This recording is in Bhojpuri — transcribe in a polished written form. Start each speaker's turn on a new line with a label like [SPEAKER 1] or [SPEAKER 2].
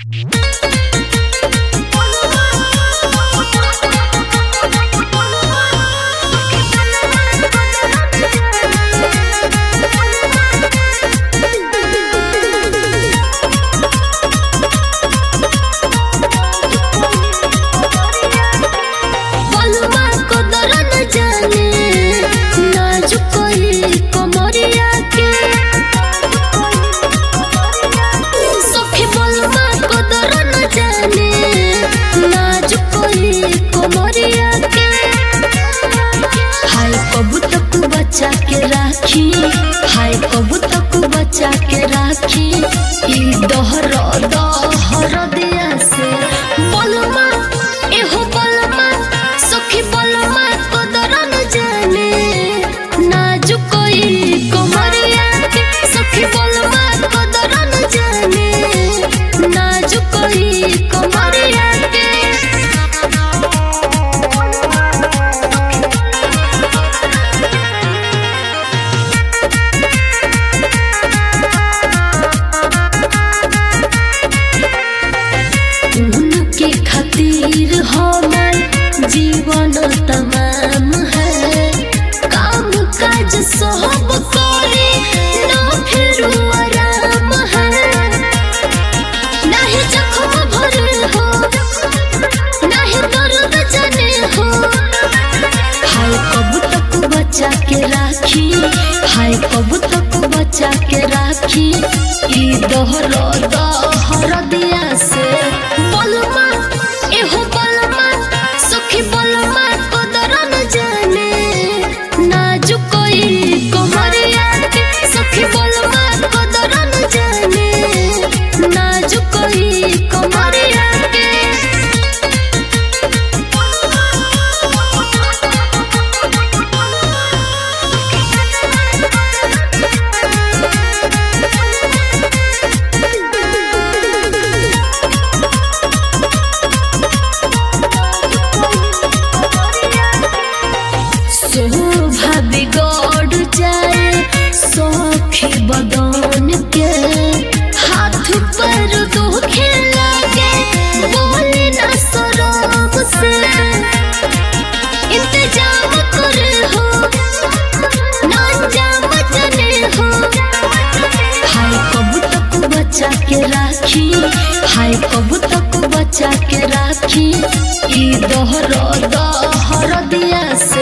[SPEAKER 1] बचा के राखी हाय कबू तक बचा के राखी ई दहर दिया से बलमा एहो बलमा सखी बलमा कदर न जाने नाजुक कोई कमरिया के सखी बलमा कदर न जाने नाजुक कोई कमरिया के खातिर हमर जीवन तमाम है काम काज सब करे न फिर आराम है नहीं जख्म भरे हो नहीं दर्द जाने हो हाय कब तक बचा के राखी हाय कब तक बचा के राखी ई दहर दिया से बलमा एहो बलमा सखी बलमा कदर न जाने नाजुक कोई कमरिया के सखी बलमा कदर न जाने नाजुक कोई कमरिया के शोभा बिगड़ जाए सखी बदन के हाथ पर दुखे लगे बोले ना शरम से इंतजाम करे हो ना जाम जाने हो हाय कब तक बचा के राखी हाय कब तक बचा के राखी ई दहर दिया से